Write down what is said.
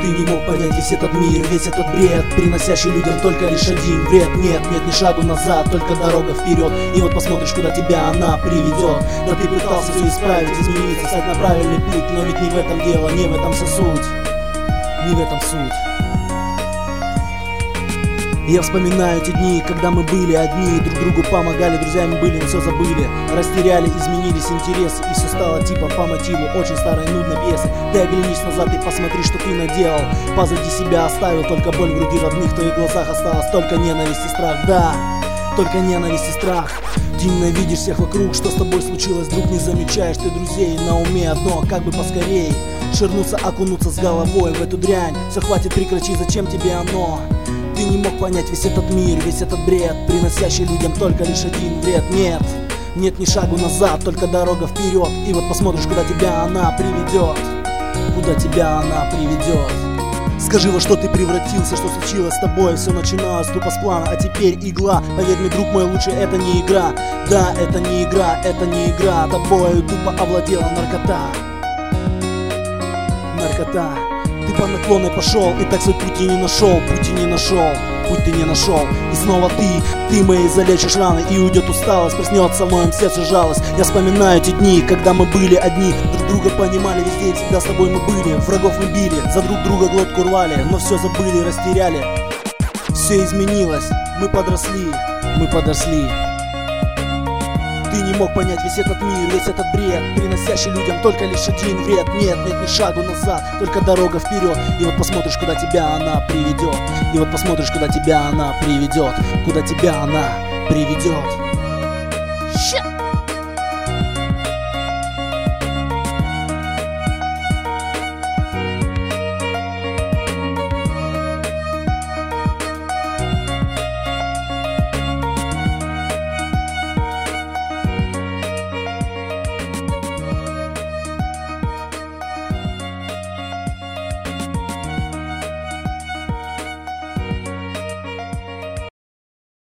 не мог понять весь этот мир, весь этот бред, приносящий людям только лишь один вред. Нет, нет ни шагу назад, только дорога вперед. И вот посмотришь, куда тебя она приведет. Да ты пытался все исправить, измениться, стать на правильный путь, но ведь не в этом дело, не в этом вся суть. Не в этом суть. Я вспоминаю те дни, когда мы были одни, друг другу помогали, друзьями были, но все забыли. Растеряли, изменились интересы, и все стало типа по мотиву очень старой нудной пьесы. Ты оглянись назад и посмотри, что ты наделал. Позади себя оставил только боль в груди родных, в твоих глазах осталось только ненависть и страх. Да, только ненависть и страх. Ты ненавидишь всех вокруг, что с тобой случилось, вдруг не замечаешь ты друзей. На уме одно, как бы поскорей ширнуться, окунуться с головой в эту дрянь. Все, хватит, прекрати, зачем тебе оно? Ты не мог понять весь этот мир, весь этот бред, приносящий людям только лишь один вред. Нет, нет ни шагу назад, только дорога вперед. И вот посмотришь, куда тебя она приведет. Куда тебя она приведет. Скажи, во что ты превратился, что случилось с тобой. Все начиналось тупо с плана, а теперь игла. Поверь мне, друг мой, лучше это не игра. Да, это не игра, это не игра. Тобою тупо овладела наркота. Наркота. Ты по наклонной пошел, и так свой путь и не нашел, путь и не нашел, путь ты не нашел. И снова ты мои залечишь раны, и уйдет усталость, проснется в моем сердце жалость. Я вспоминаю те дни, когда мы были одни, друг друга понимали везде, всегда с тобой мы были. Врагов мы били, за друг друга глотку рвали, но все забыли, растеряли. Все изменилось, мы подросли, мы подросли. Ты не мог понять весь этот мир, весь этот бред, приносящий людям только лишь один вред. Нет, нет ни шагу назад, только дорога вперед. И вот посмотришь, куда тебя она приведет. И вот посмотришь, куда тебя она приведет. Куда тебя она приведет.